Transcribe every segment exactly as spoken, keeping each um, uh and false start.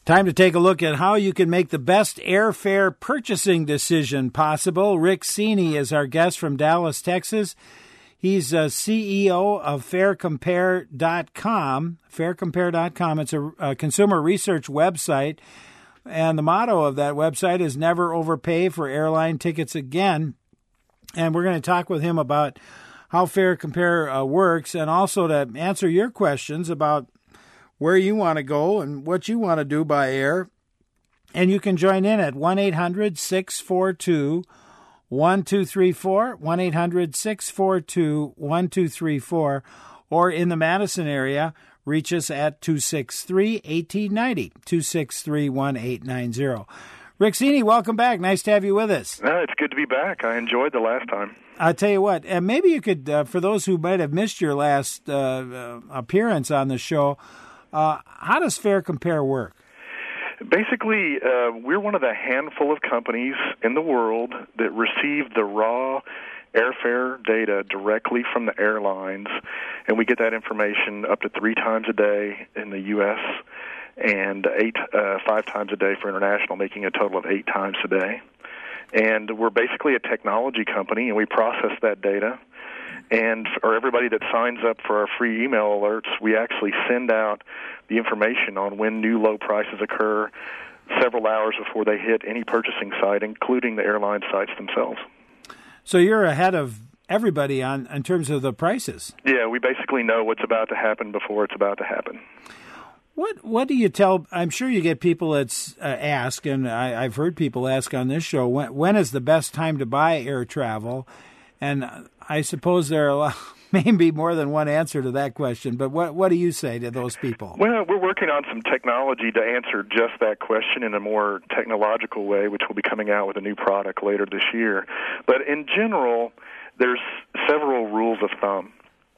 Time to take a look at how you can make the best airfare purchasing decision possible. Rick Cini is our guest from Dallas, Texas. He's a C E O of Fare Compare dot com. Fare Compare dot com. It's a, a consumer research website, and the motto of that website is never overpay for airline tickets again. And we're going to talk with him about how Fare Compare uh, works, and also to answer your questions about where you want to go and what you want to do by air. And you can join in at one eight hundred six four two one two three four, one eight hundred six four two one two three four, or in the Madison area, reach us at two six three, one eight nine zero, two six three, one eight nine zero. Rick Cini, welcome back. Nice to have you with us. Uh, it's good to be back. I enjoyed the last time. I'll tell you what, and maybe you could, uh, for those who might have missed your last uh, uh, appearance on the show, uh, how does Fare Compare work? Basically, uh, we're one of the handful of companies in the world that receive the raw airfare data directly from the airlines, and we get that information up to three times a day in the U S and eight, uh, five times a day for international, making a total of eight times a day. And we're basically a technology company, and we process that data. And for everybody that signs up for our free email alerts, we actually send out the information on when new low prices occur several hours before they hit any purchasing site, including the airline sites themselves. So you're ahead of everybody on in terms of the prices. Yeah, we basically know what's about to happen before it's about to happen. What what do you tell? I'm sure you get people that uh, ask, and I, I've heard people ask on this show, when, when is the best time to buy air travel? And I suppose there are a lot, maybe more than one answer to that question, but what what do you say to those people? Well, we're working on some technology to answer just that question in a more technological way, which will be coming out with a new product later this year. But in general, there's several rules of thumb.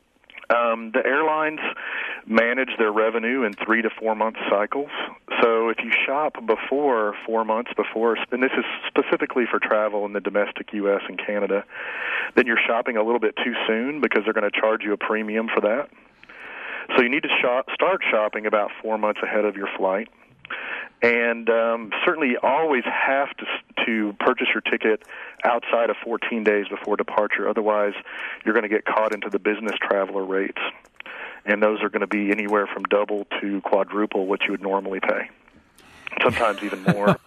Um, the airlines manage their revenue in three to four month cycles. So if you shop before four months before, and this is specifically for travel in the domestic U S and Canada, then you're shopping a little bit too soon because they're going to charge you a premium for that. So you need to shop, start shopping about four months ahead of your flight. And um, certainly always have to to purchase your ticket outside of fourteen days before departure. Otherwise, you're going to get caught into the business traveler rates. And those are going to be anywhere from double to quadruple what you would normally pay, sometimes even more.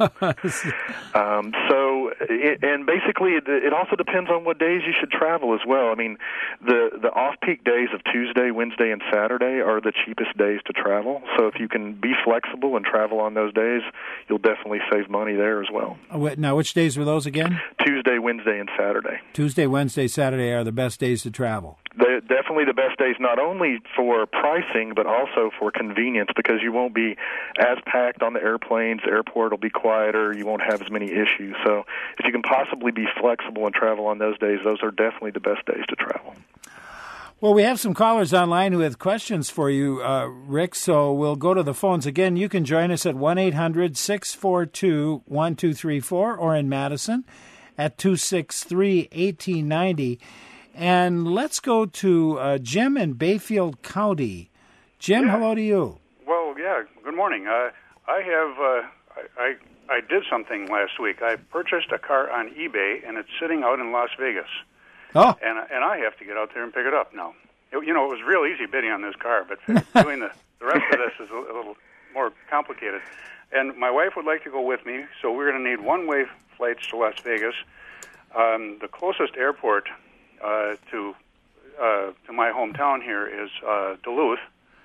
um, so, it, and basically, it, it also depends on what days you should travel as well. I mean, the, the off-peak days of Tuesday, Wednesday, and Saturday are the cheapest days to travel. So if you can be flexible and travel on those days, you'll definitely save money there as well. Now, which days were those again? Tuesday, Wednesday, and Saturday. Tuesday, Wednesday, Saturday are the best days to travel. They're definitely the best days, not only for pricing, but also for convenience, because you won't be as packed on the airplanes. The airport will be quieter. You won't have as many issues. So if you can possibly be flexible and travel on those days, those are definitely the best days to travel. Well, we have some callers online who have questions for you, uh, Rick, so we'll go to the phones. Again, you can join us at one eight hundred six four two one two three four or in Madison at two six three, one eight nine zero. And let's go to uh, Jim in Bayfield County. Jim, yeah. Hello to you. Well, yeah, good morning. Uh, I have, uh, I, I I did something last week. I purchased a car on eBay, and it's sitting out in Las Vegas. Oh. And, and I have to get out there and pick it up now. It, you know, it was real easy bidding on this car, but doing the, the rest of this is a, a little more complicated. And my wife would like to go with me, so we're going to need one-way flights to Las Vegas. Um, the closest airport Uh, to uh, to my hometown here is uh, Duluth,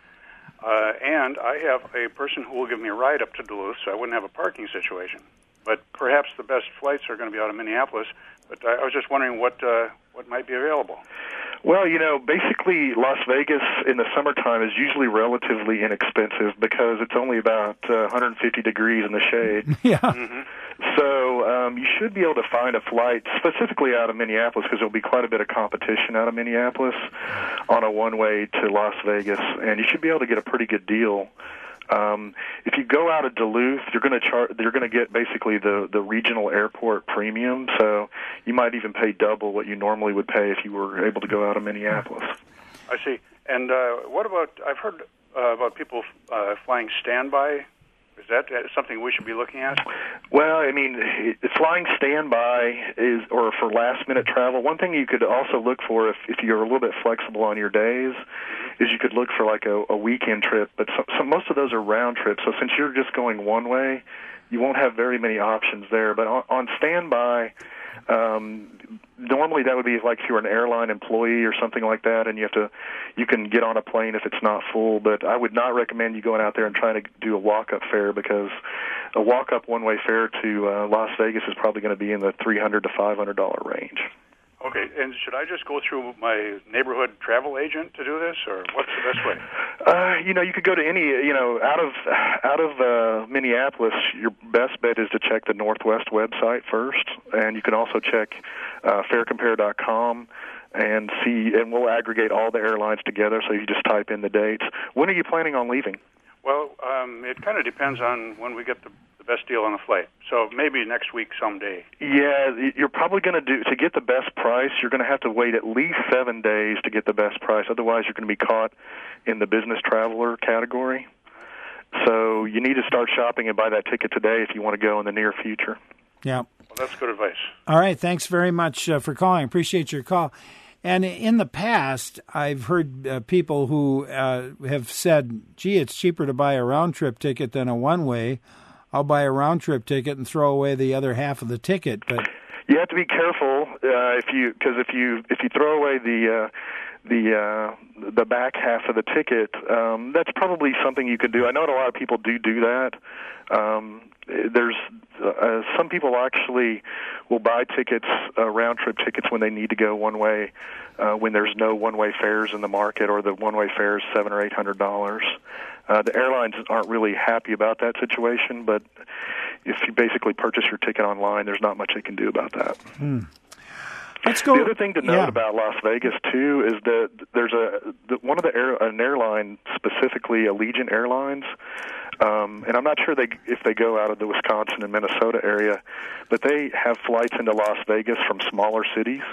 uh, and I have a person who will give me a ride up to Duluth, so I wouldn't have a parking situation. But perhaps the best flights are going to be out of Minneapolis. But I, I was just wondering what uh, what might be available. Well, you know, basically Las Vegas in the summertime is usually relatively inexpensive because it's only about uh, one hundred fifty degrees in the shade. Yeah. Mm-hmm. So um, you should be able to find a flight specifically out of Minneapolis, because there will be quite a bit of competition out of Minneapolis on a one-way to Las Vegas, and you should be able to get a pretty good deal. Um, if you go out of Duluth, you're going to char- you're going to get basically the, the regional airport premium, so you might even pay double what you normally would pay if you were able to go out of Minneapolis. I see. And uh, what about, I've heard uh, about people uh, flying standby Is that something we should be looking at? Well, I mean, flying standby is, or for last-minute travel. One thing you could also look for, if, if you're a little bit flexible on your days, is you could look for like a, a weekend trip. But so, so most of those are round trips. So since you're just going one way, you won't have very many options there. But on, on standby, um, normally that would be like if you're an airline employee or something like that, and you have to, you can get on a plane if it's not full. But I would not recommend you going out there and trying to do a walk-up fare, because a walk-up one-way fare to uh, Las Vegas is probably going to be in the three hundred to five hundred dollar range. Okay, and should I just go through my neighborhood travel agent to do this, or what's the best way? Uh, you know, you could go to any, you know, out of out of uh, Minneapolis, your best bet is to check the Northwest website first, and you can also check uh, fare compare dot com and see, and we'll aggregate all the airlines together, so you just type in the dates. When are you planning on leaving? Well, um, it kind of depends on when we get the, the best deal on the flight. So maybe next week someday. Yeah, you're probably going to do, to get the best price, you're going to have to wait at least seven days to get the best price. Otherwise, you're going to be caught in the business traveler category. So you need to start shopping and buy that ticket today if you want to go in the near future. Yeah. Well, that's good advice. All right. Thanks very much uh, for calling. Appreciate your call. And in the past, I've heard uh, people who uh, have said, gee, it's cheaper to buy a round-trip ticket than a one-way. I'll buy a round-trip ticket and throw away the other half of the ticket. But you have to be careful uh, if you, because if you if you throw away the uh, the uh, the back half of the ticket, um, that's probably something you could do. I know a lot of people do do that. Um, there's uh, some people actually will buy tickets, uh, round-trip tickets, when they need to go one way, uh, when there's no one-way fares in the market, or the one-way fare is seven or eight hundred dollars. Uh, the airlines aren't really happy about that situation, but if you basically purchase your ticket online, there's not much they can do about that. Hmm. Let's go. The other thing to note yeah. about Las Vegas too is that there's a the, one of the air, an airline, specifically Allegiant Airlines, um, and I'm not sure they if they go out of the Wisconsin and Minnesota area, but they have flights into Las Vegas from smaller cities,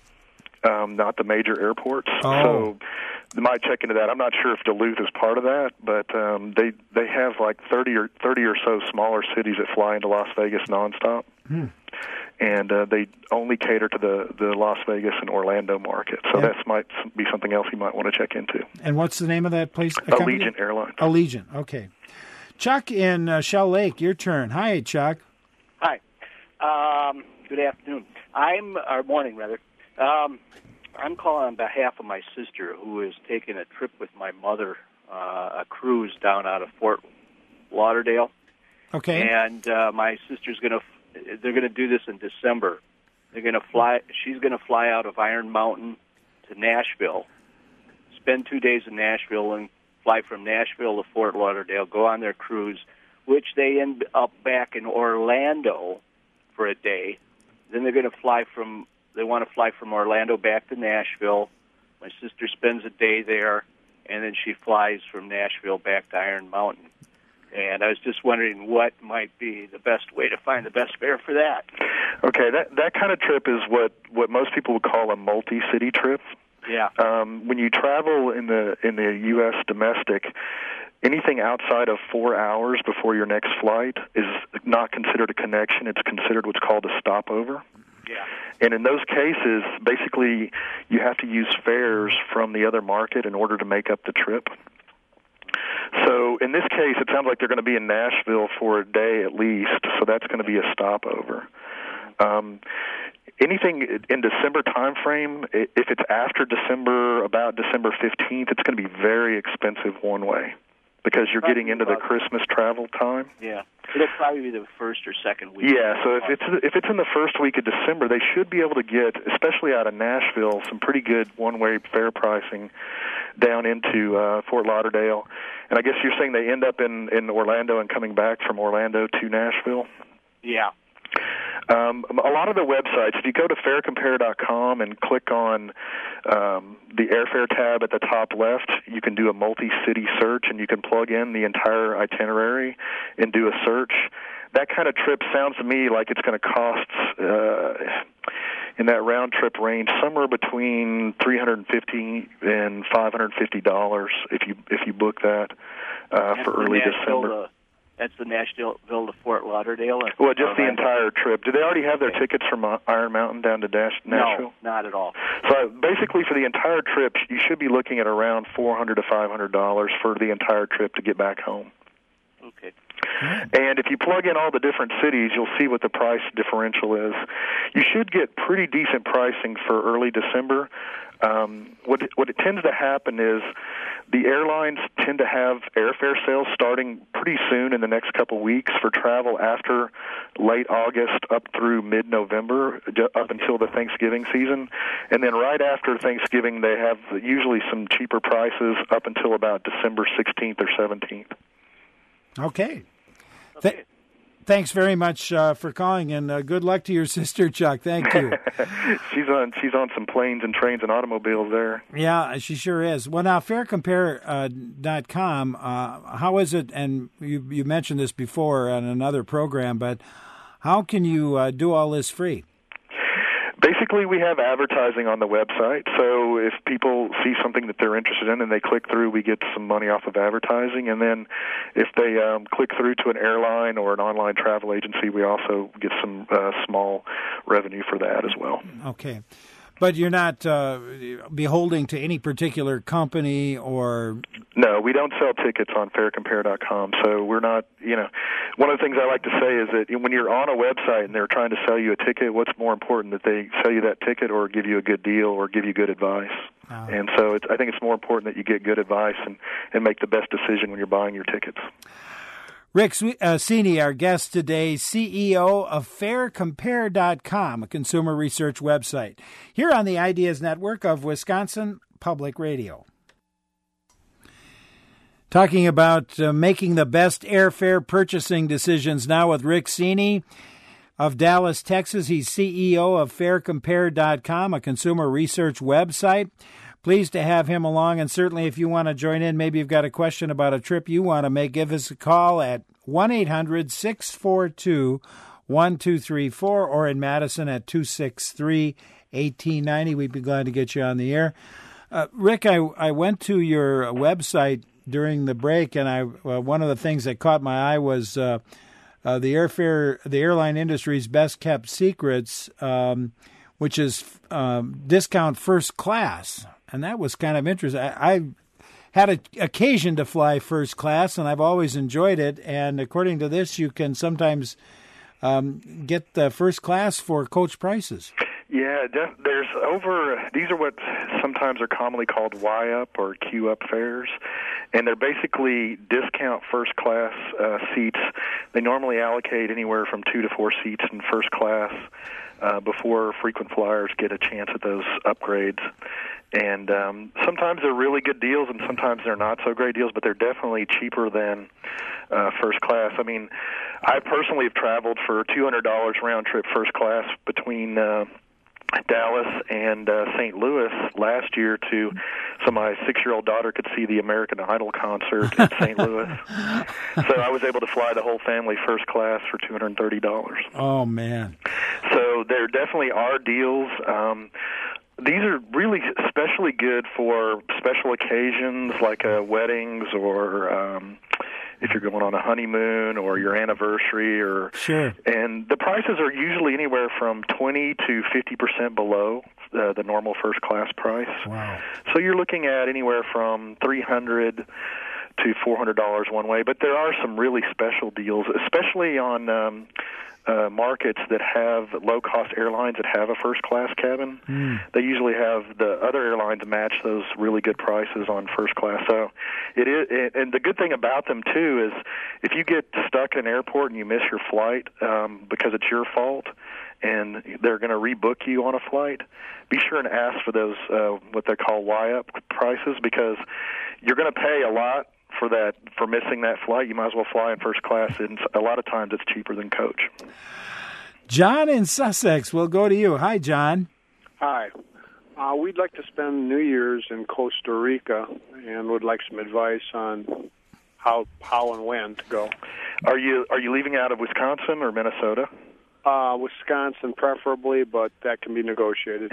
um, not the major airports. Oh. So they might check into that. I'm not sure if Duluth is part of that, but um, they they have like thirty or thirty or so smaller cities that fly into Las Vegas nonstop. Hmm. And uh, they only cater to the, the Las Vegas and Orlando market. So yep. that might be something else you might want to check into. And what's the name of that place? Allegiant Airlines. Allegiant, okay. Chuck in uh, Shell Lake, your turn. Hi, Chuck. Hi. Um, good afternoon. I'm, or morning, rather. Um, I'm calling on behalf of my sister, who is taking a trip with my mother, uh, a cruise down out of Fort Lauderdale. Okay. And uh, my sister's going to They're going to do this in December. They're going to fly. She's going to fly out of Iron Mountain to Nashville, spend two days in Nashville, and fly from Nashville to Fort Lauderdale. Go on their cruise, which they end up back in Orlando for a day. Then they're going to fly from. They want to fly from Orlando back to Nashville. My sister spends a day there, and then she flies from Nashville back to Iron Mountain. And I was just wondering what might be the best way to find the best fare for that. Okay, that that kind of trip is what, what most people would call a multi-city trip. Yeah. Um, when you travel in the in the U S domestic, anything outside of four hours before your next flight is not considered a connection. It's considered what's called a stopover. Yeah. And in those cases, basically, you have to use fares from the other market in order to make up the trip. So in this case, it sounds like they're going to be in Nashville for a day at least, so that's going to be a stopover. Um, anything in December time frame, if it's after December, about December fifteenth, it's going to be very expensive one way because you're Probably getting into the Christmas travel time. Yeah. It'll probably be the first or second week. Yeah, so if it's if it's in the first week of December, they should be able to get, especially out of Nashville, some pretty good one-way fare pricing down into uh, Fort Lauderdale. And I guess you're saying they end up in, in Orlando and coming back from Orlando to Nashville? Yeah. Um, a lot of the websites, if you go to fare compare dot com and click on um, the airfare tab at the top left, you can do a multi-city search, and you can plug in the entire itinerary and do a search. That kind of trip sounds to me like it's going to cost, uh, in that round-trip range, somewhere between three hundred fifty dollars and five hundred fifty dollars if you if you book that uh, for early Nashville December. To, That's the Nashville to Fort Lauderdale. Well, just the entire trip. Do they already have their tickets from Iron Mountain down to Dash- Nashville? No, not at all. So basically, for the entire trip, you should be looking at around four hundred to five hundred dollars for the entire trip to get back home. Okay. And if you plug in all the different cities, you'll see what the price differential is. You should get pretty decent pricing for early December. Um, what it, what it tends to happen is the airlines tend to have airfare sales starting pretty soon in the next couple weeks for travel after late August up through mid-November, up until the Thanksgiving season. And then right after Thanksgiving, they have usually some cheaper prices up until about December sixteenth or seventeenth. Okay. Th- thanks very much uh, for calling, and uh, good luck to your sister, Chuck. Thank you. she's on she's on some planes and trains and automobiles there. Yeah, she sure is. Well, now, fair compare dot com, uh, how is it, and you, you mentioned this before on another program, but how can you uh, do all this free? Basically, we have advertising on the website, so if people see something that they're interested in and they click through, we get some money off of advertising. And then if they um, click through to an airline or an online travel agency, we also get some uh, small revenue for that as well. Okay. But you're not uh, beholding to any particular company or... No, we don't sell tickets on fair compare dot com, so we're not, you know, one of the things I like to say is that when you're on a website and they're trying to sell you a ticket, what's more important, that they sell you that ticket or give you a good deal or give you good advice? Oh. And so it's, I think it's more important that you get good advice and, and make the best decision when you're buying your tickets. Rick uh, Cini, our guest today, C E O of fair compare dot com, a consumer research website, here on the Ideas Network of Wisconsin Public Radio. Talking about uh, making the best airfare purchasing decisions now with Rick Cini of Dallas, Texas. He's C E O of fair compare dot com, a consumer research website. Pleased to have him along, and certainly if you want to join in, maybe you've got a question about a trip you want to make, give us a call at one eight hundred six four two one two three four or in Madison at two six three one eight nine zero. We'd be glad to get you on the air. Uh, Rick, I, I went to your website during the break, and I uh, one of the things that caught my eye was uh, uh, the airfare, the airline industry's best-kept secrets, um, which is um, discount first class. And that was kind of interesting. I, I had an occasion to fly first class, and I've always enjoyed it. And according to this, you can sometimes um, get the first class for coach prices. Yeah, there's over, these are what sometimes are commonly called Y-up or Q-up fares, and they're basically discount first class uh, seats. They normally allocate anywhere from two to four seats in first class uh, before frequent flyers get a chance at those upgrades. And um, sometimes they're really good deals, and sometimes they're not so great deals, but they're definitely cheaper than uh, first class. I mean, I personally have traveled for two hundred dollars round-trip first class between uh, Dallas and uh, Saint Louis last year to so my six-year-old daughter could see the American Idol concert in Saint Louis. So I was able to fly the whole family first class for two hundred thirty dollars. Oh, man. So there definitely are deals. Um, These are really especially good for special occasions like uh, weddings or um, if you're going on a honeymoon or your anniversary. Or Sure. And the prices are usually anywhere from twenty to fifty percent below uh, the normal first class price. Wow. So you're looking at anywhere from three hundred dollars to four hundred dollars one way. But there are some really special deals, especially on um, Uh, markets that have low-cost airlines that have a first-class cabin. Mm. They usually have the other airlines match those really good prices on first class. So it is, and the good thing about them too is if you get stuck in an airport and you miss your flight um, because it's your fault, and they're going to rebook you on a flight, be sure and ask for those uh, what they call Y-up prices, because you're going to pay a lot for that, for missing that flight. You might as well fly in first class, and a lot of times it's cheaper than coach. John in Sussex, we'll go to you. Hi, John. Hi. Uh, we'd like to spend New Year's in Costa Rica and would like some advice on how how and when to go. Are you are you leaving out of Wisconsin or Minnesota? Uh, Wisconsin preferably, but that can be negotiated.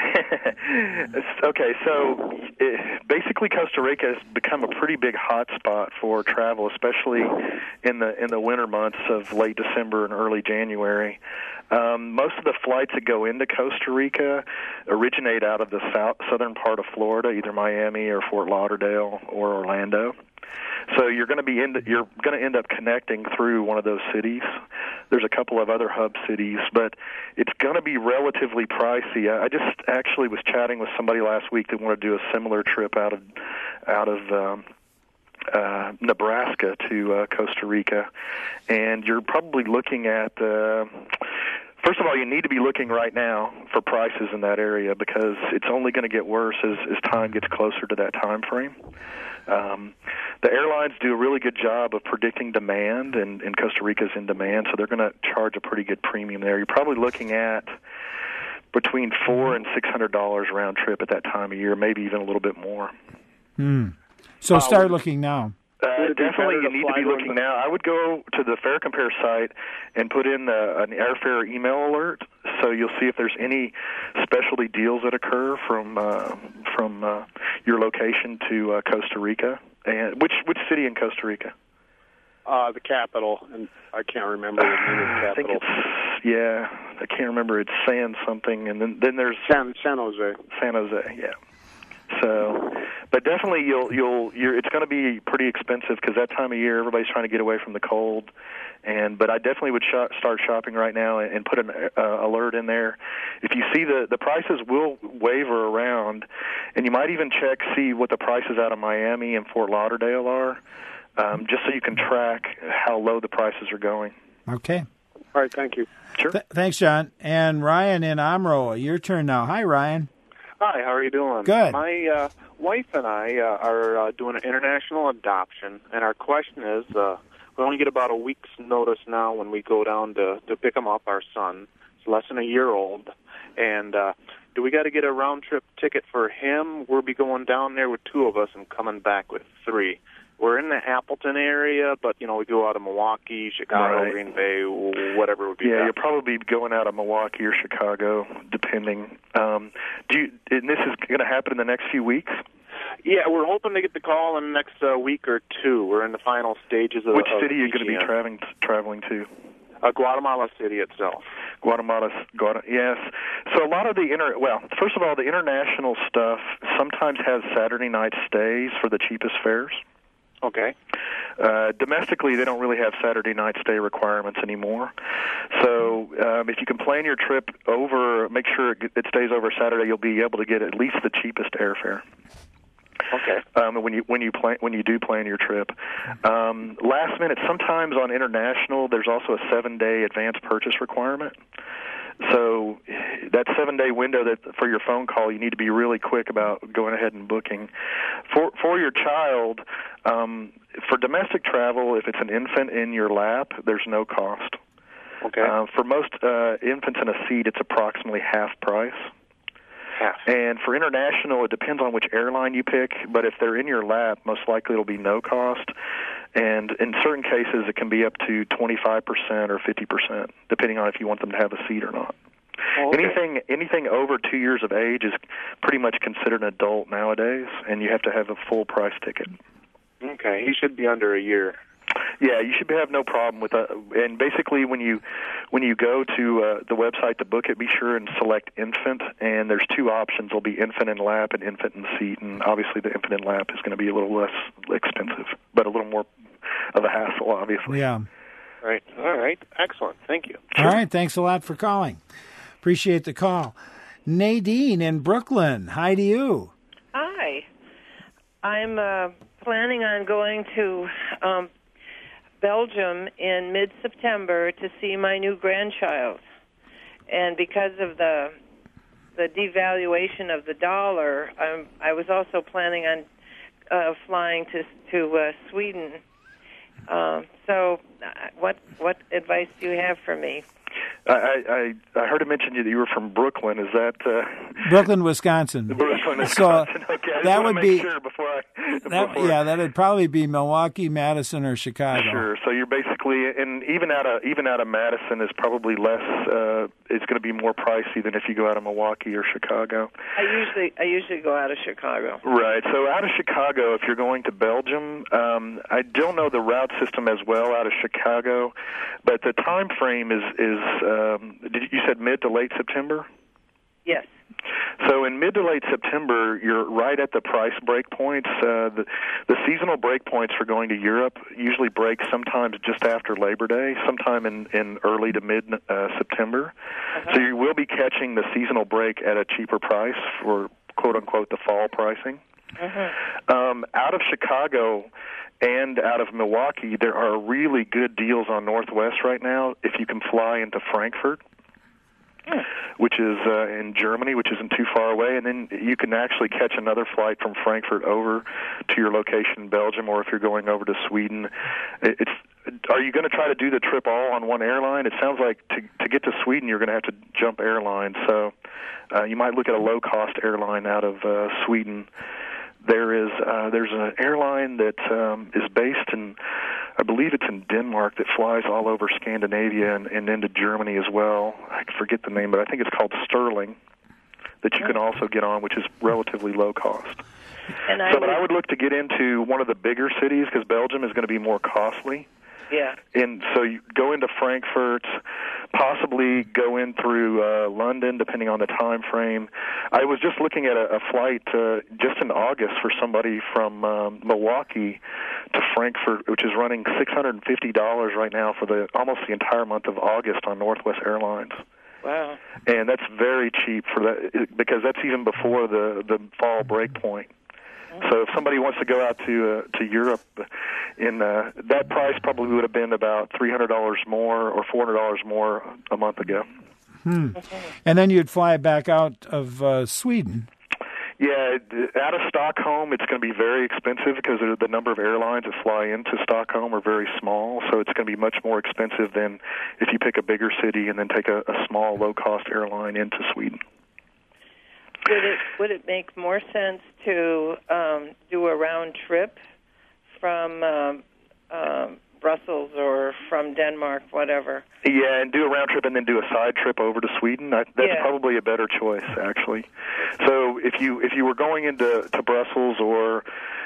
Okay, so it, basically Costa Rica has become a pretty big hot spot for travel, especially in the in the winter months of late December and early January. Um, most of the flights that go into Costa Rica originate out of the south, southern part of Florida, either Miami or Fort Lauderdale or Orlando. So you're going to be in, you're going to end up connecting through one of those cities. There's a couple of other hub cities, but it's going to be relatively pricey. I just actually was chatting with somebody last week that wanted to do a similar trip out of out of um, uh, Nebraska to uh, Costa Rica, and you're probably looking at. Uh, First of all, you need to be looking right now for prices in that area because it's only going to get worse as, as time gets closer to that time frame. Um, the airlines do a really good job of predicting demand, and, and Costa Rica's in demand, so they're going to charge a pretty good premium there. You're probably looking at between four and six hundred dollars round trip at that time of year, maybe even a little bit more. Hmm. So start uh, looking now. Uh, definitely, you need to be looking now. I would go to the Fare Compare site and put in uh, an airfare email alert, so you'll see if there's any specialty deals that occur from uh, from uh, your location to uh, Costa Rica. And which which city in Costa Rica? Uh, the capital, and I can't remember the name of the capital. I think it's yeah, I can't remember. It's San something, and then then there's San San Jose. San Jose, yeah. So, but definitely you'll you'll you're, it's going to be pretty expensive because that time of year everybody's trying to get away from the cold. And but I definitely would shop, start shopping right now and, and put an uh, alert in there. If you see the the prices will waver around, and you might even check see what the prices out of Miami and Fort Lauderdale are, um, just so you can track how low the prices are going. Okay. All right. Thank you. Sure. Th- thanks, John. And Ryan in Omro, your turn now. Hi, Ryan. Hi, how are you doing? Good. My uh, wife and I uh, are uh, doing an international adoption, and our question is, uh, we only get about a week's notice now when we go down to, to pick him up, our son. He's less than a year old. And uh, do we got to get a round-trip ticket for him? We'll be going down there with two of us and coming back with three. We're in the Appleton area, but, you know, we go out of Milwaukee, Chicago, right. Green Bay, whatever would be Yeah, best. you'll probably be going out of Milwaukee or Chicago, depending. Um, do you, and this is going to happen in the next few weeks? Yeah, we're hoping to get the call in the next uh, week or two. We're in the final stages of Which of city are you going to be P G M. traveling traveling to? Uh, Guatemala City itself. Guatemala, Guatemala, yes. So a lot of the inter well, first of all, the international stuff sometimes has Saturday night stays for the cheapest fares. Okay. Uh, domestically, they don't really have Saturday night stay requirements anymore. So um, if you can plan your trip over, make sure it, it stays over Saturday, you'll be able to get at least the cheapest airfare. Okay. Um, when you when you plan when you do plan your trip, um, last minute. Sometimes on international, there's also a seven day advance purchase requirement. So that seven-day window that for your phone call, you need to be really quick about going ahead and booking. For for your child, um, for domestic travel, if it's an infant in your lap, there's no cost. Okay. Uh, for most uh, infants in a seat, it's approximately half price. Half. And for international, it depends on which airline you pick, but if they're in your lap, most likely it'll be no cost. And in certain cases, it can be up to twenty-five percent or fifty percent, depending on if you want them to have a seat or not. Oh, okay. Anything anything over two years of age is pretty much considered an adult nowadays, and you have to have a full price ticket. Okay, he should be under a year. Yeah, you should have no problem with that. And basically, when you when you go to uh, the website to book it, be sure and select infant. And there's two options: there'll be infant in lap and infant in seat. And obviously, the infant in lap is going to be a little less expensive, but a little more of a hassle, obviously. Yeah. Right. All right. Excellent. Thank you. All right. Thanks a lot for calling. Appreciate the call. Nadine in Brooklyn. Hi to you. Hi. I'm uh, planning on going to um, Belgium in mid-September to see my new grandchild. And because of the the devaluation of the dollar, I'm, I was also planning on uh, flying to to uh, Sweden. Um, so, uh, what what advice do you have for me? I, I I heard it mention that you were from Brooklyn. Is that uh, Brooklyn, Wisconsin? Brooklyn, Wisconsin. So okay, I just that want would to make be sure before I. that, before yeah, that'd probably be Milwaukee, Madison, or Chicago. Sure. So you're basically exactly. And even out of even out of Madison is probably less. Uh, it's going to be more pricey than if you go out of Milwaukee or Chicago. I usually I usually go out of Chicago. Right. So out of Chicago, if you're going to Belgium, um, I don't know the route system as well out of Chicago, but the time frame is is. Um, did you said mid to late September? Yes. So in mid to late September, you're right at the price break points. Uh, the, the seasonal break points for going to Europe usually break sometimes just after Labor Day, sometime in, in early to mid uh, September. Uh-huh. So you will be catching the seasonal break at a cheaper price for quote-unquote the fall pricing. Uh-huh. Um, out of Chicago and out of Milwaukee, there are really good deals on Northwest right now if you can fly into Frankfurt, which is uh, in Germany, which isn't too far away, and then you can actually catch another flight from Frankfurt over to your location in Belgium, or if you're going over to Sweden. It's are you going to try to do the trip all on one airline? It sounds like to to get to Sweden, you're going to have to jump airlines, so uh, you might look at a low-cost airline out of uh, Sweden. There is uh, there's an airline that um, is based in, I believe it's in Denmark, that flies all over Scandinavia and, and into Germany as well. I forget the name, but I think it's called Sterling, that you can also get on, which is relatively low cost. And I so, but would, I would look to get into one of the bigger cities because Belgium is going to be more costly. Yeah. And so you go into Frankfurt, possibly go in through uh, London, depending on the time frame. I was just looking at a, a flight uh, just in August for somebody from um, Milwaukee to Frankfurt, which is running six hundred fifty dollars right now for the almost the entire month of August on Northwest Airlines. Wow. And that's very cheap for that because that's even before the, the fall break point. So if somebody wants to go out to uh, to Europe, in uh, that price probably would have been about three hundred dollars more or four hundred dollars more a month ago. Hmm. And then you'd fly back out of uh, Sweden. Yeah, out of Stockholm, it's going to be very expensive because the number of airlines that fly into Stockholm are very small, so it's going to be much more expensive than if you pick a bigger city and then take a, a small, low-cost airline into Sweden. Would it would it make more sense to um, do a round trip from um, um, Brussels or from Denmark, whatever? Yeah, and do a round trip and then do a side trip over to Sweden. I, that's yeah. probably a better choice, actually. So if you if you were going into to Brussels or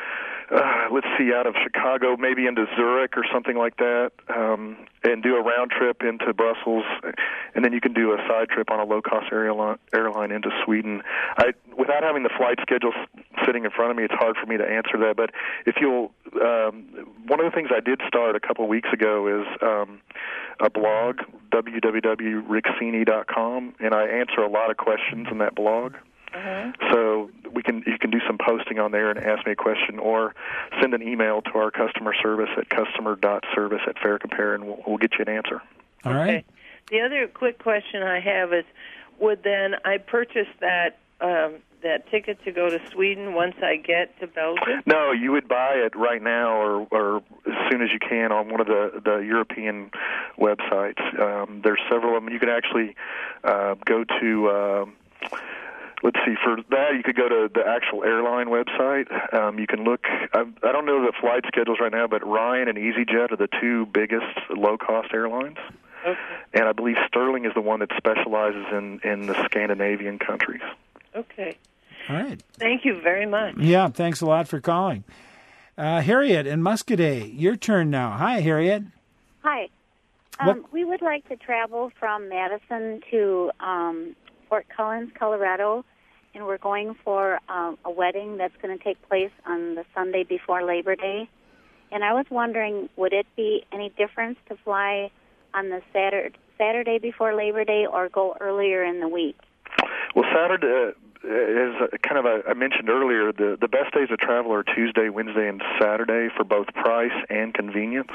uh, let's see, out of Chicago, maybe into Zurich or something like that, um, and do a round trip into Brussels, and then you can do a side trip on a low-cost airline, airline into Sweden. I, without having the flight schedule sitting in front of me, it's hard for me to answer that. But if you'll, um, one of the things I did start a couple of weeks ago is um, a blog, w w w dot rick cini dot com, and I answer a lot of questions in that blog. Uh-huh. So we can you can do some posting on there and ask me a question, or send an email to our customer service at customer dot service at FairCompare, and we'll, we'll get you an answer. All right. Okay. The other quick question I have is, would then I purchase that um, that ticket to go to Sweden once I get to Belgium? No, you would buy it right now, or, or as soon as you can on one of the, the European websites. Um, there's several of them. You can actually uh, go to. Uh, Let's see, for that you could go to the actual airline website. Um, you can look, I, I don't know the flight schedules right now, but Ryan and EasyJet are the two biggest low-cost airlines. Okay. And I believe Sterling is the one that specializes in, in the Scandinavian countries. Okay. All right. Thank you very much. Yeah, thanks a lot for calling. Uh, Harriet in Muscadet, your turn now. Hi, Harriet. Hi. Um, we would like to travel from Madison to um, Fort Collins, Colorado, and we're going for um, a wedding that's going to take place on the Sunday before Labor Day. And I was wondering, would it be any difference to fly on the Saturday, Saturday before Labor Day or go earlier in the week? Well, Saturday, uh, as kind of a, I mentioned earlier, the, the best days to travel are Tuesday, Wednesday, and Saturday for both price and convenience.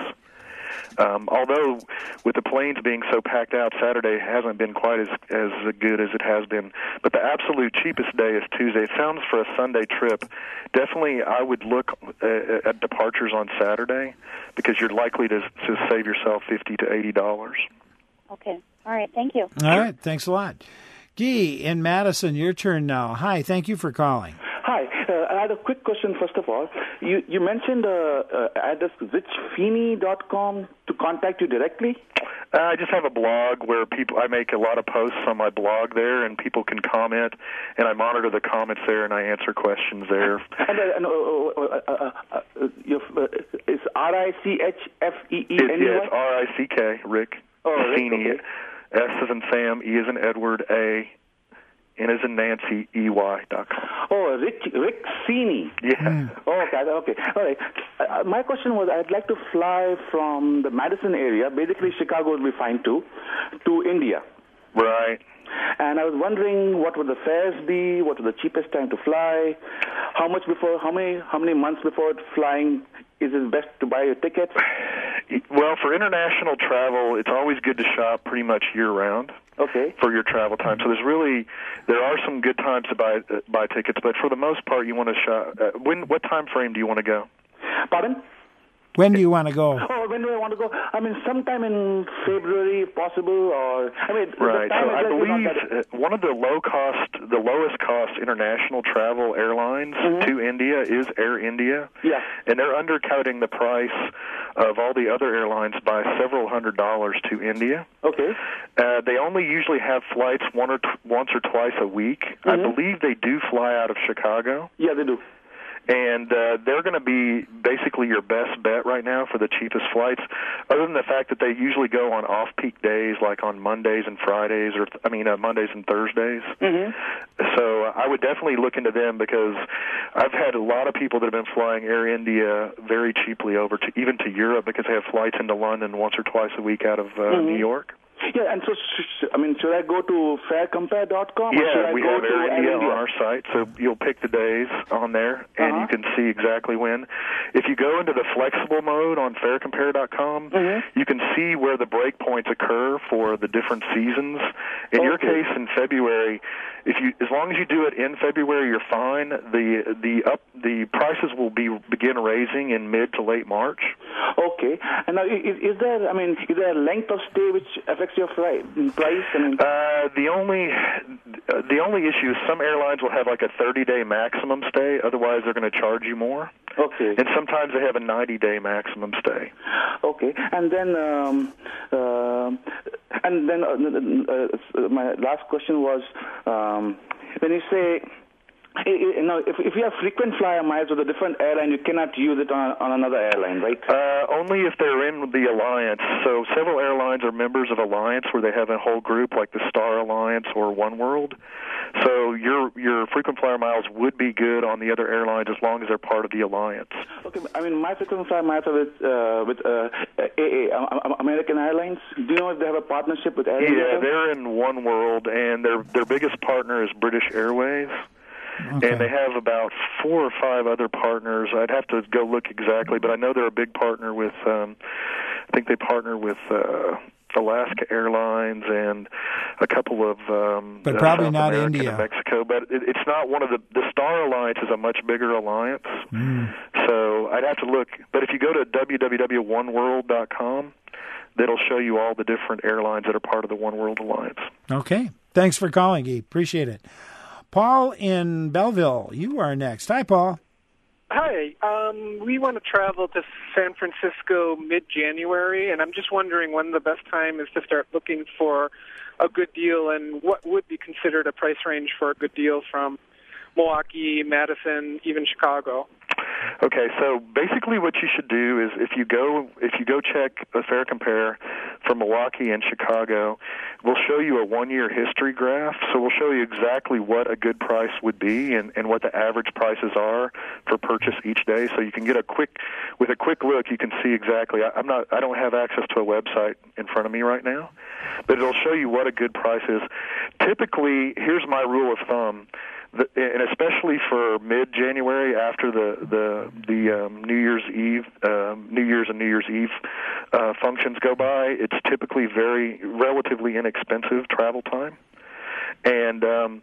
Um, although with the planes being so packed out, Saturday hasn't been quite as as good as it has been. But the absolute cheapest day is Tuesday. It sounds for a Sunday trip. Definitely, I would look uh, at departures on Saturday because you're likely to to save yourself fifty to eighty dollars. Okay. All right. Thank you. All right. Thanks a lot. Guy in Madison, your turn now. Hi. Thank you for calling. Hi. Uh, I had a quick question, first of all. You you mentioned uh, uh, address rich feeney dot com to contact you directly? Uh, I just have a blog where people. I make a lot of posts on my blog there, and people can comment, and I monitor the comments there, and I answer questions there. And uh, uh, uh, uh, uh, uh, is R I C H F E E N E Y? Yeah, it's R I C K, Rick. Oh, Rick, Cini. okay. S as in Sam, E as in Edward, A, N as in Nancy, E Y dot com. Oh, Rick, Rick Cini. Yeah. Mm. Oh, okay, okay. All right. Uh, my question was, I'd like to fly from the Madison area, basically Chicago would be fine too, to India. Right. And I was wondering what would the fares be, what was the cheapest time to fly, how much before, how many, how many months before flying is it best to buy a ticket? Well, for international travel, it's always good to shop pretty much year-round. Okay. For your travel time. So there's really, there are some good times to buy uh, buy tickets, but for the most part, you want to shop. Uh, when, what time frame do you want to go? Pardon? When do you want to go? Oh, when do I want to go? I mean, sometime in February, if possible, or I mean, right. The time so is I believe that... one of the low cost, the lowest cost international travel airlines mm-hmm. to India is Air India. Yeah. And they're undercutting the price of all the other airlines by several hundred dollars to India. Okay. Uh, they only usually have flights one or t- once or twice a week. Mm-hmm. I believe they do fly out of Chicago. Yeah, they do. And uh, they're going to be basically your best bet right now for the cheapest flights, other than the fact that they usually go on off-peak days, like on Mondays and Fridays, or I mean uh, Mondays and Thursdays. Mm-hmm. So uh, I would definitely look into them because I've had a lot of people that have been flying Air India very cheaply over to even to Europe because they have flights into London once or twice a week out of uh, mm-hmm. New York. Yeah, and so, sh- I mean, should I go to fare compare dot com? Yeah, or we I have go Air to India, Air India on our site, so you'll pick the days on there, and uh-huh. you can see exactly when. If you go into the flexible mode on fare compare dot com, mm-hmm. you can see where the break points occur for the different seasons. In okay. your case, in February, if you as long as you do it in February, you're fine. The the up the prices will be begin raising in mid to late March. Okay, and now is, is there? I mean, is there a length of stay which affects your price? Price? I mean, uh, the only uh, the only issue is some airlines will have like a thirty-day maximum stay. Otherwise, they're going to charge you more. Okay. And sometimes they have a ninety-day maximum stay. Okay, and then um, uh, and then uh, uh, my last question was um, when you say. You know, if, if you have frequent flyer miles with a different airline, you cannot use it on, on another airline, right? Uh, only if they're in the alliance. So several airlines are members of alliance where they have a whole group like the Star Alliance or oneworld. So your your frequent flyer miles would be good on the other airlines as long as they're part of the alliance. Okay, I mean, my frequent flyer miles are with, uh, with uh, A A, American Airlines. Do you know if they have a partnership with Air India? Yeah, they're in oneworld, and their their biggest partner is British Airways. Okay. And they have about four or five other partners. I'd have to go look exactly, but I know they're a big partner with, um, I think they partner with uh, Alaska Airlines and a couple of um, but probably South not American India. and Mexico. But it, it's not one of the, the Star Alliance is a much bigger alliance. Mm. So I'd have to look. But if you go to w w w dot one world dot com, that'll show you all the different airlines that are part of the One World Alliance. Okay. Thanks for calling, Guy. Appreciate it. Paul in Belleville, you are next. Hi, Paul. Hi. Um, we want to travel to San Francisco mid-January, and I'm just wondering when the best time is to start looking for a good deal and what would be considered a price range for a good deal from Milwaukee, Madison, even Chicago. Okay, so basically what you should do is if you go if you go check a Fare Compare for Milwaukee and Chicago, we'll show you a one-year history graph. So we'll show you exactly what a good price would be and, and what the average prices are for purchase each day. So you can get a quick, with a quick look, you can see exactly. I, I'm not, I don't have access to a website in front of me right now, but it'll show you what a good price is. Typically, here's my rule of thumb. The, and especially for mid-January after the the the um, New Year's Eve, um, New Year's and New Year's Eve uh, functions go by, it's typically very relatively inexpensive travel time. And um,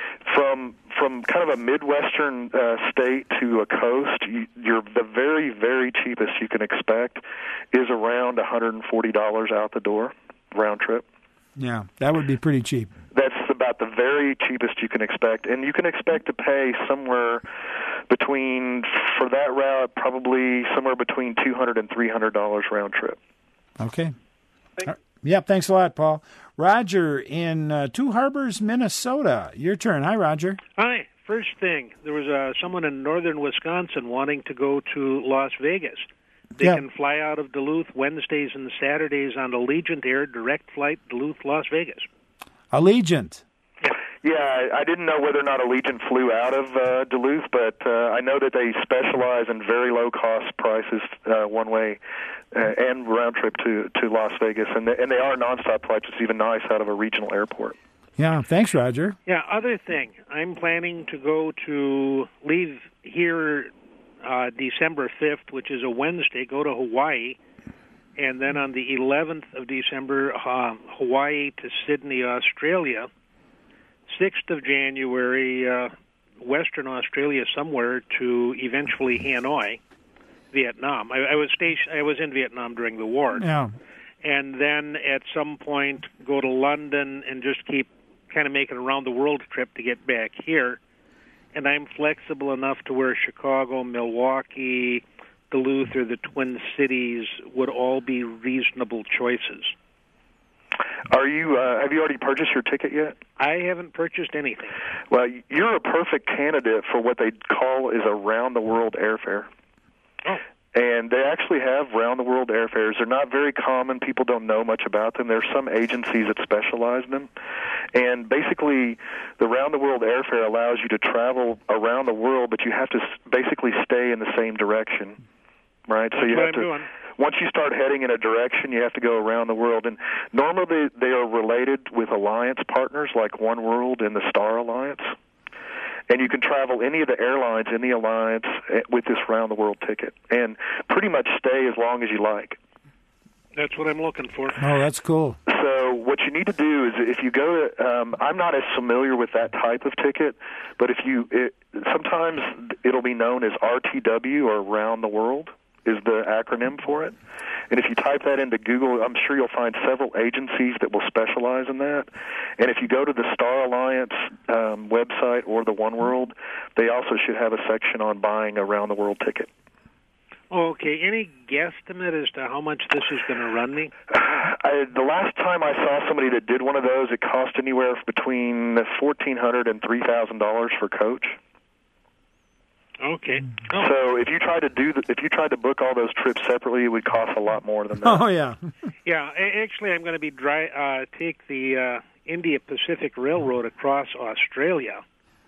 from from kind of a midwestern uh, state to a coast, you, you're the very very cheapest you can expect is around one hundred forty dollars out the door round trip. Yeah, that would be pretty cheap. That's about the very cheapest you can expect. And you can expect to pay somewhere between, for that route, probably somewhere between two hundred dollars and three hundred dollars round trip. Okay. Thanks. Yeah, thanks a lot, Paul. Roger in uh, Two Harbors, Minnesota. Your turn. Hi, Roger. Hi. First thing, there was uh, someone in northern Wisconsin wanting to go to Las Vegas. They yeah. can fly out of Duluth Wednesdays and Saturdays on Allegiant Air, direct flight Duluth, Las Vegas. Allegiant. Yeah. Yeah, I didn't know whether or not Allegiant flew out of uh, Duluth, but uh, I know that they specialize in very low-cost prices uh, one-way uh, and round-trip to, to Las Vegas, and they, and they are nonstop flights. It's even nice out of a regional airport. Yeah, thanks, Roger. Yeah, other thing, I'm planning to go to, leave here uh, December fifth, which is a Wednesday, go to Hawaii, and then on the eleventh of December, uh, Hawaii to Sydney, Australia. sixth of January, uh, Western Australia somewhere to eventually Hanoi, Vietnam. I, I was station, I was in Vietnam during the war. Yeah. And then at some point go to London and just keep kind of making a round-the-world trip to get back here. And I'm flexible enough to where Chicago, Milwaukee, Duluth, or the Twin Cities would all be reasonable choices. Are you? Uh, have you already purchased your ticket yet? I haven't purchased anything. Well, you're a perfect candidate for what they call is a round-the-world airfare. Oh. And they actually have round-the-world airfares. They're not very common. People don't know much about them. There's some agencies that specialize in them. And basically, the round-the-world airfare allows you to travel around the world, but you have to basically stay in the same direction, right? That's so you what have I'm to. doing. Once you start heading in a direction, you have to go around the world. And normally they are related with alliance partners like One World and the Star Alliance. And you can travel any of the airlines in the alliance with this round-the-world ticket and pretty much stay as long as you like. That's what I'm looking for. Oh, that's cool. So what you need to do is if you go to, um, I'm not as familiar with that type of ticket, but if you, it, sometimes it'll be known as R T W or Round the World is the acronym for it. And if you type that into Google, I'm sure you'll find several agencies that will specialize in that. And if you go to the Star Alliance um, website or the One World, they also should have a section on buying a round-the-world ticket. Okay, any guesstimate as to how much this is going to run me? I, the last time I saw somebody that did one of those, it cost anywhere between fourteen hundred dollars and three thousand dollars for coach. Okay. Oh. So if you try to do the, if you tried to book all those trips separately, it would cost a lot more than that. Oh yeah. Yeah, actually, I'm going to be dry, uh, take the uh, India Pacific Railroad across Australia,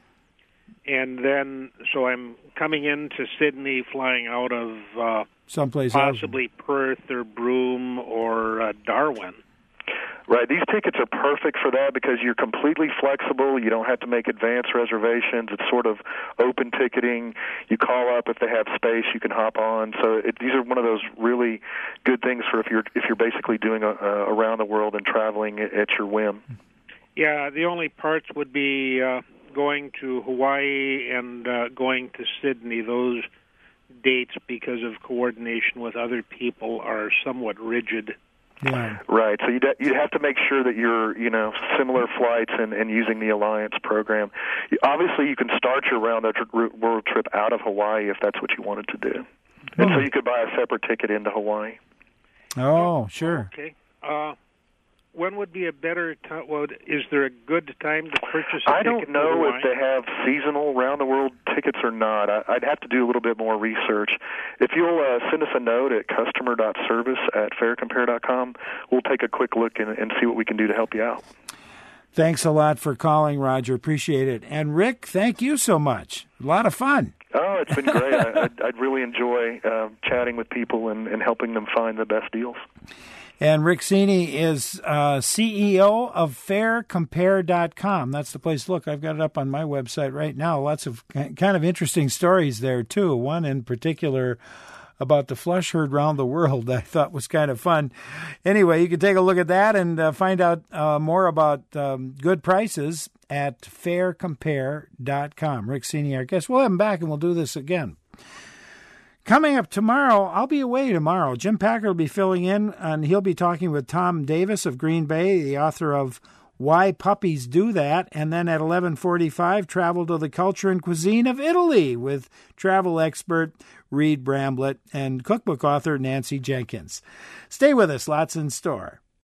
and then so I'm coming into Sydney, flying out of uh, someplace possibly else. Perth or Broome or uh, Darwin. Right. These tickets are perfect for that because you're completely flexible. You don't have to make advance reservations. It's sort of open ticketing. You call up if they have space, you can hop on. So it, these are one of those really good things for if you're if you're basically doing a, a around the world and traveling at your whim. Yeah. The only parts would be uh, going to Hawaii and uh, going to Sydney. Those dates, because of coordination with other people, are somewhat rigid. Yeah. Right. So you'd, you'd have to make sure that you're, you know, similar flights and, and using the Alliance program. Obviously, you can start your round-the-world trip out of Hawaii if that's what you wanted to do. And oh. so you could buy a separate ticket into Hawaii. Oh, sure. Okay. Uh, when would be a better time? Well, is there a good time to purchase a I ticket don't know to if they have seasonal round-the-world tickets or not. I, I'd have to do a little bit more research. If you'll uh, send us a note at customer dot service at fair compare dot com, we'll take a quick look and, and see what we can do to help you out. Thanks a lot for calling, Roger. Appreciate it. And Rick, thank you so much. A lot of fun. Oh, it's been great. I, I'd, I'd really enjoy uh, chatting with people and, and helping them find the best deals. And Rick Cini is uh, C E O of fair compare dot com. That's the place to look. I've got it up on my website right now. Lots of kind of interesting stories there, too. One in particular about the flush herd round the world I thought was kind of fun. Anyway, you can take a look at that and uh, find out uh, more about um, good prices at fair compare dot com. Rick Cini, our guest. We'll have him back and we'll do this again. Coming up tomorrow, I'll be away tomorrow. Jim Packer will be filling in, and he'll be talking with Tom Davis of Green Bay, the author of Why Puppies Do That. And then at eleven forty-five, travel to the culture and cuisine of Italy with travel expert Reed Bramblett and cookbook author Nancy Jenkins. Stay with us. Lots in store.